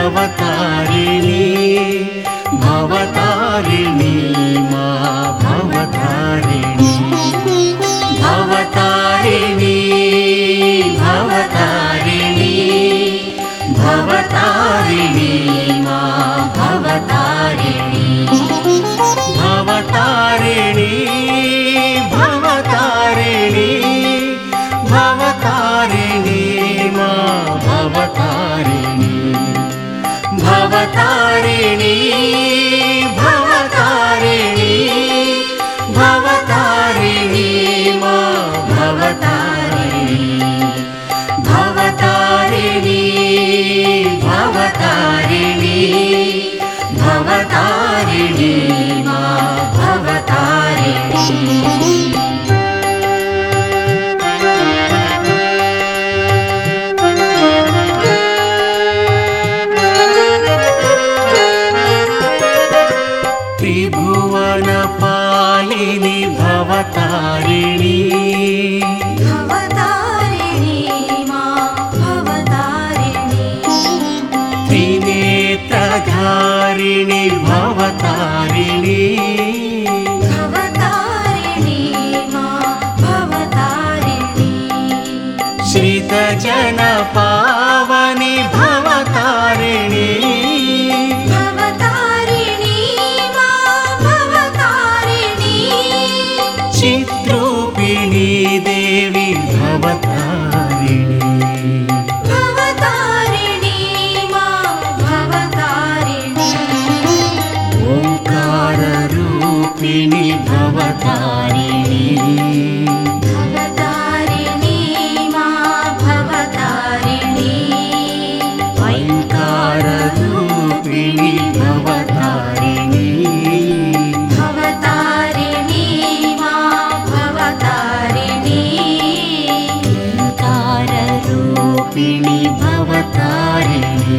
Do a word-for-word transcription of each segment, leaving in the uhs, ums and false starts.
भवतारिणी भवतारिणी मा भवतारिणी भवतारिणी भवतारिणी भवतारिणी मा भवतारिणी भवतारिणी भवतारिणी भवतारिणी मा भवतारिणी भवतारिणी भवतारिणी भवतारिणी मा भवतारिणी भवतारिणी भवतारिणी भवतारिणी मा भवतारिणी त्रिभुवनपालिनी भवतारिणी भवतारिणी मा भवतारिणी त्रिनेत्रधारिणी भवतारिणी भवतारिणी मा भवतारिणी श्रितजनपावनि भवतारिणी चित्रूपिणी देवी भवतारिणी भवतारिणी मा भवतारिणी ओंकाररूपिणी भवतारिणी भवतारिणी मा भवतारिणी ऐंकाररूपिणी भवतारिणी रूपिणी भवतारिणी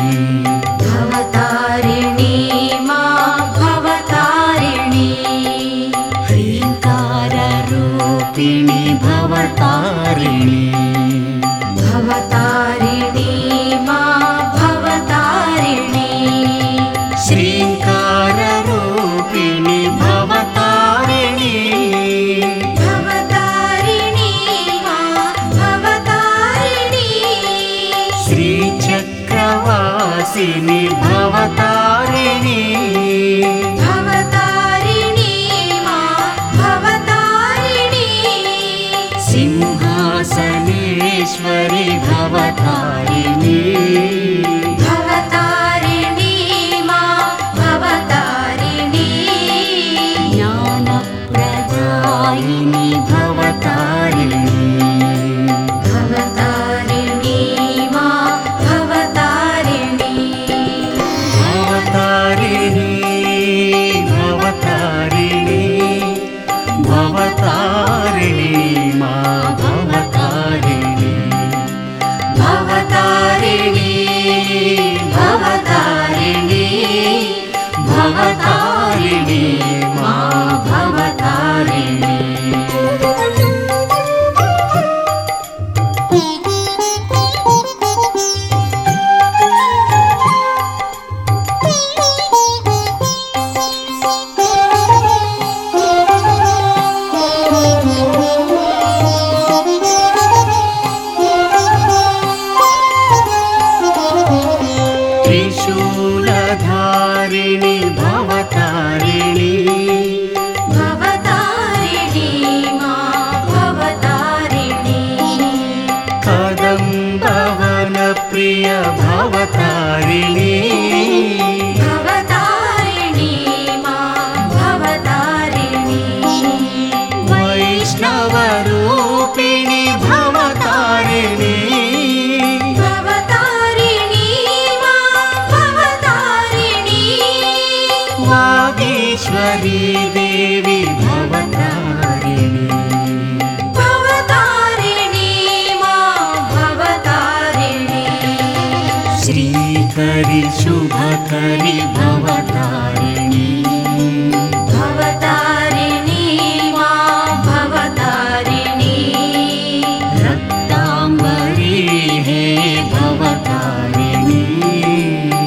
भवतारिणी मा भवतारिणी ह्रीङ्काररूपिणी भवतारिणी भवतारिणी मा भवतारिणी श्रीङ्काररूपिणी भवतारिणी भवतारिणी मा भवतारिणी श्रीचक्रवासिनी भवतारिणी भवतारिणी मा भवतारिणी सिंहासनेश्वरी भवतारिणी भवतारिणी मा भवतारिणी ज्ञानप्रदायिनी भवतारिणी भवतारिणी मा भवतारिणी भवतारिणी भवतारिणी भवतारिणी मा भवतारिणी भवतारिणी भवतारिणी भवतारिणी मा भवतारिणी त्रिशूलधारिणी भवतारिणी भवतारिणी मा भवतारिणी कदम्बवनप्रिय भवतारिणी भवतारिणी मा भवतारिणी वैष्णवरूपिणी भवतारिणी भवतारिणी मा भवतारिणी वागीश्वरी देवी भवतारिणी भवतारिणी मा भवतारिणी श्रीकरि शुभकरि भवतारिणी भवतारिणी मा भवतारिणी रक्ताम्बरी हे भवतारिणी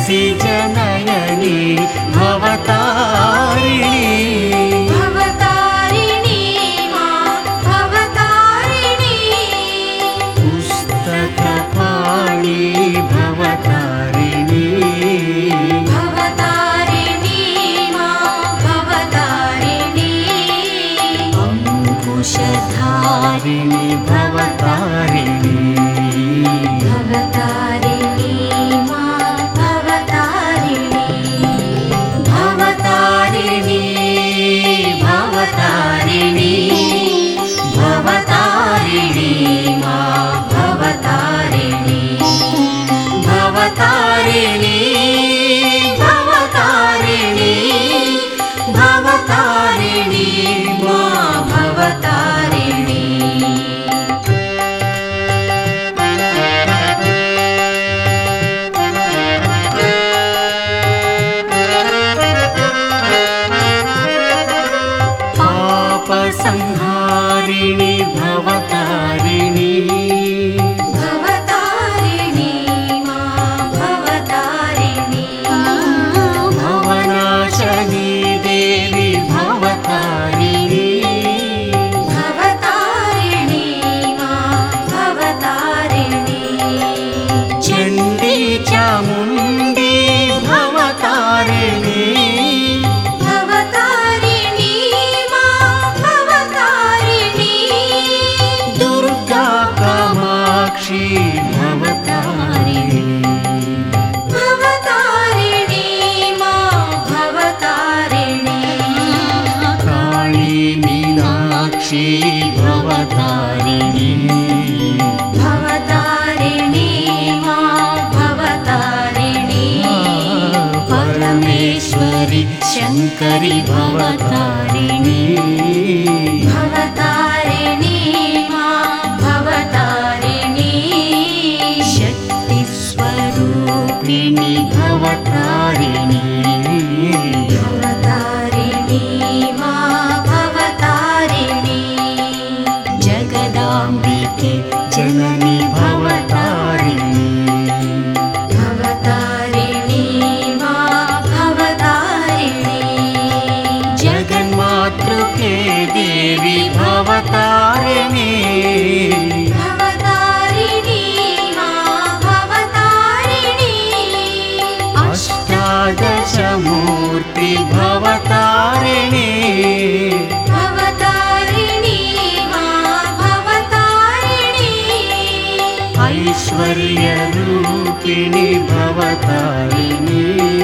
सिजनयनी भवतारिणी भवतारिणी मा भवतारिणी पुस्तकपाणि भवतारिणी भवतारिणी मा भवतारिणी अंकुशधारिणी भवतारिणी भवतारिणी मा भवतारिणी भवतारिणी भवतारिणी भवतारिणी मा भवतारिणी भवतारिणी भवतारिणी भवतारिणी मा भवतारिणी संहारिणी भवतारिणी भवतारिणी मा भवतारिणी भवनाशनी देवी भवतारिणी भवतारिणी मा भवतारिणी चण्डी चामुण्डी भवतारिणी भवतारिणी मा भवतारिणी दुर्गा कामाक्षी भवतारिणी भवतारिणी मा भवतारिणी काली मीनाक्षी भवतारिणी भवतारिणी मा भवतारिणी परमेश्वरी शङ्करी भवतारिणी भवतारिणी मा भवतारिणी शक्तिस्वरूपिणी भवतारिणी भवतारिणी मा भवतारिणी जगदाम्बिके जननी भवतारिणी भवतारिणी मा भवतारिणी जगन्मातृके देवी भवतारिणी भवतारिणी मा भवतारिणी अष्टादशमूर्ति भवतारिणी भवतारिणी मा भवतारिणी ऐश्वर्यरूपिणी भवतारिणी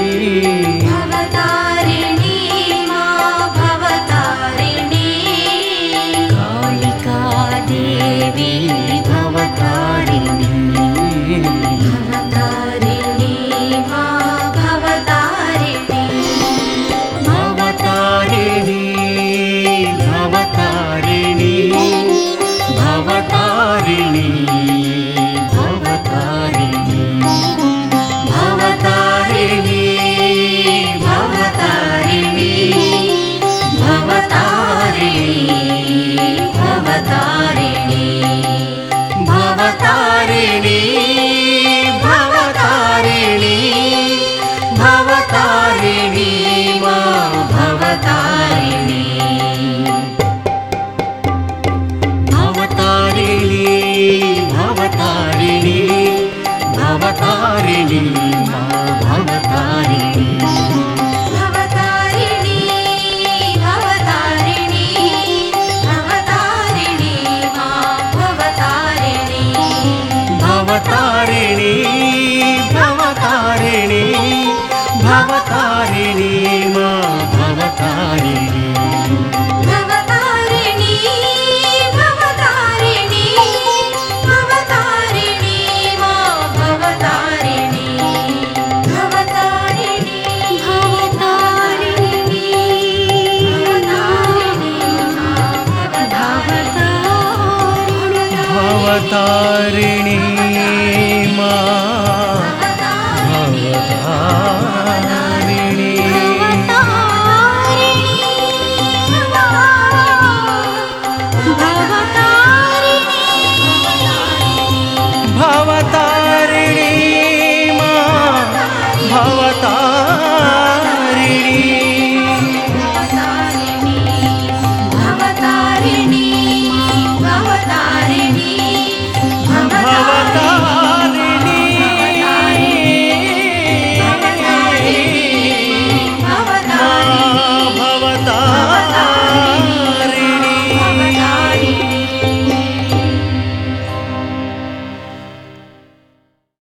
भवतारिणी मा भवतारिणी कालिका देवी भवतारिणी भवतारिणी मा भवतारिणी भवतारिणी भवतारिणी भवतारिणी भवतारिणी भवतारिणी भवतारिणी भवतारिणी भवतारिणी भवतारिणी भवतारिणी भवतारिणी मा भवतारिणी भवतारिणी भवतारिणी भवतारिणी मा भवतारिणी भवतारिणी भवतारिणी भवतारिणी मा भवतारिणी भवतारिणी भवतारिणी भवतारिणी